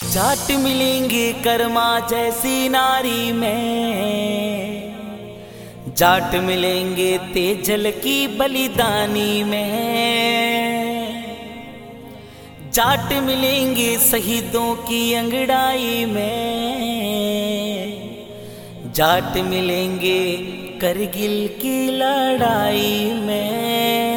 जाट मिलेंगे कर्मा जैसी नारी में, जाट मिलेंगे तेजल की बलिदानी में, जाट मिलेंगे शहीदों की अंगड़ाई में, जाट मिलेंगे करगिल की लड़ाई में।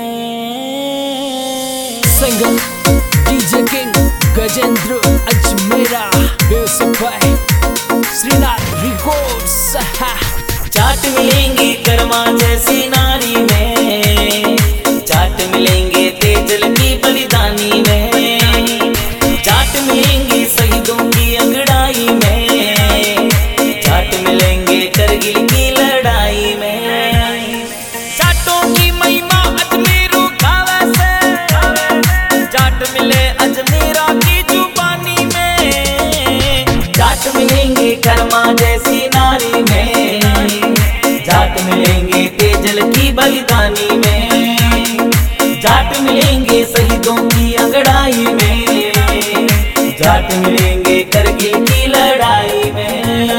Singer DJ king Gajendra Ajmera, music by Shrinath records. Jat मिलेंगे कर्मा जैसी नारी में, जाट मिलेंगे तेजल की बलिदानी में, जाट मिलेंगे शहीदों की अंगड़ाई में, जाट मिलेंगे करगिल की लड़ाई में। जाटों की महिमा अजमेरू गावे से, जाट मिले अजमेरा की जुबानी में, जाट मिलेंगे कर्मा जैसी नारी में, जाट मिलेंगे तेजल की बलिदानी में, जाट मिलेंगे शहीदों की अंगड़ाई में, जाट मिलेंगे करगिल की लड़ाई में।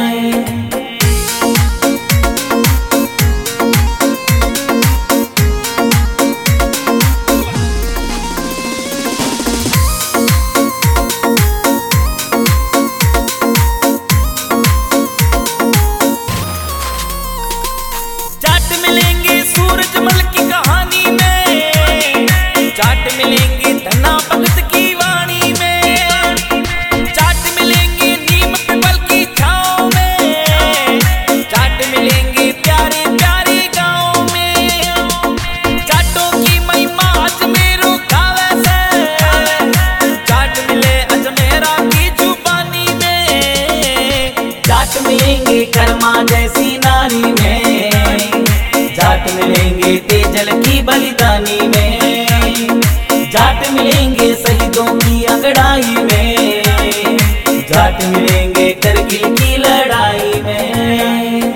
जाट मिलेंगे सूरजमल की कहानी में, जाट मिलेंगे धन्ना भगत की वाणी में, जाट मिलेंगे नीम पीपल की छाँव में, जाट मिलेंगे प्यारे प्यारे गाँव में। जाटों की महिमा अजमेरू गावे से, जाट मिले अजमेरा की जुबानी में, जाट मिलेंगे कर्मा जैसी नारी में, जाट मिलेंगे तेजल की बलिदानी में, जाट मिलेंगे शहीदों की अंगड़ाई में, जाट मिलेंगे करगिल की लड़ाई में।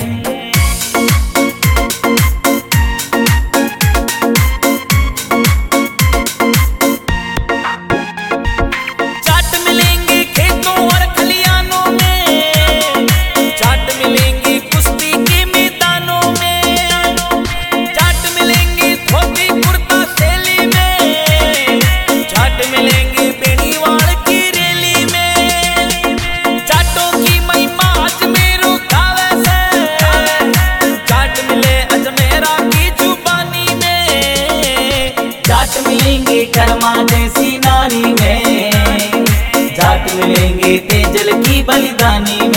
जाट मिलेंगे खेतों और खलियानों में, जाट मिलेंगे कुश्ती के मैदानों में, जाट मिलेंगे धोती कुर्ता शैली में, जाट मिलेंगे बेनीवाल की रैली में। जाटों की महिमा अजमेरू गावे से, जाट मिले अजमेरा की जुबानी में, जाट मिलेंगे कर्मा जैसी नारी में, जाट मिलेंगे तेजल की बलिदानी